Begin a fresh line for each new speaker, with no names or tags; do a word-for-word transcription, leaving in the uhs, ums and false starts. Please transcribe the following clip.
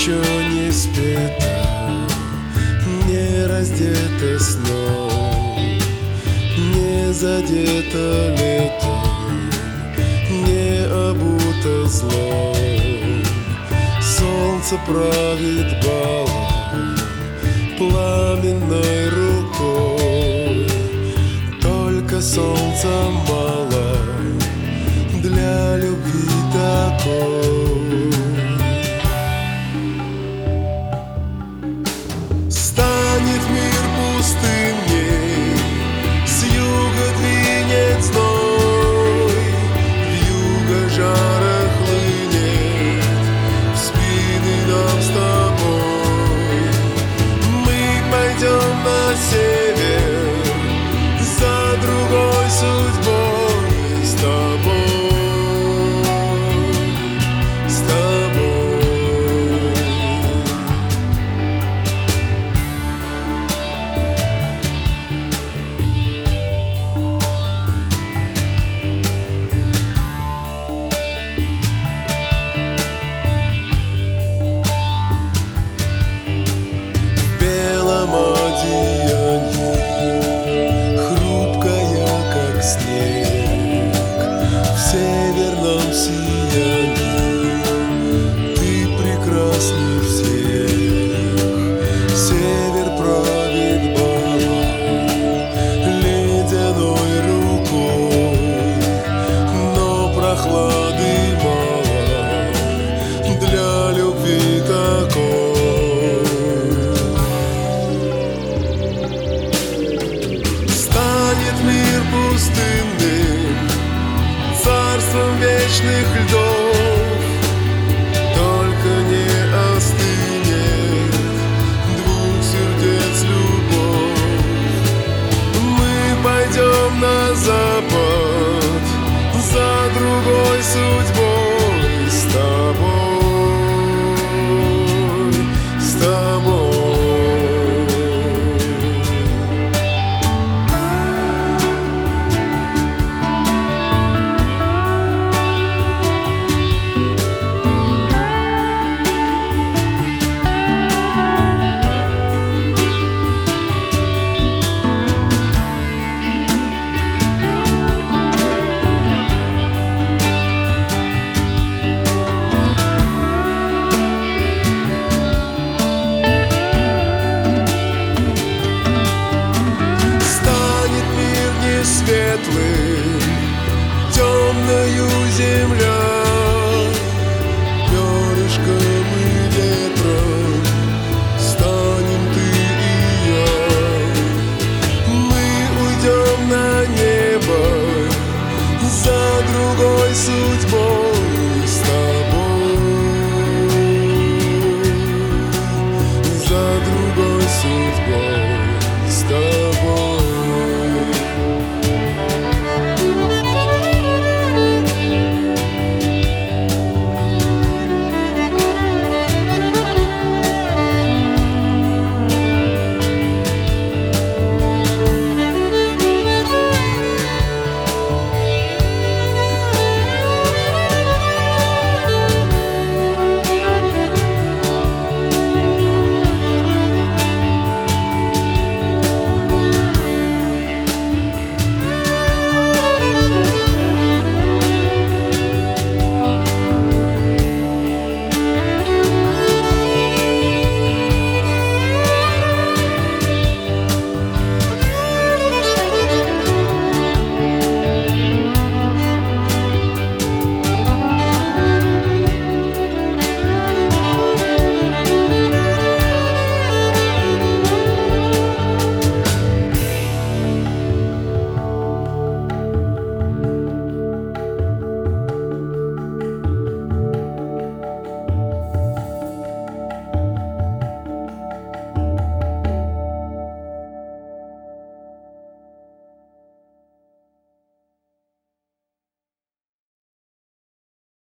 еще не спета, не раздета сном, не задета летом, не обута злом. Солнце правит балом пламенной рукой, только солнца мало для любви такой. Станет мир пустынней, с юга двинет зной, вьюга жара хлынет в спины нам с тобой. Мы пойдем на север за другой судьбой с тобой. Хрупкая, как снег, в северном сиянии ты прекрасный.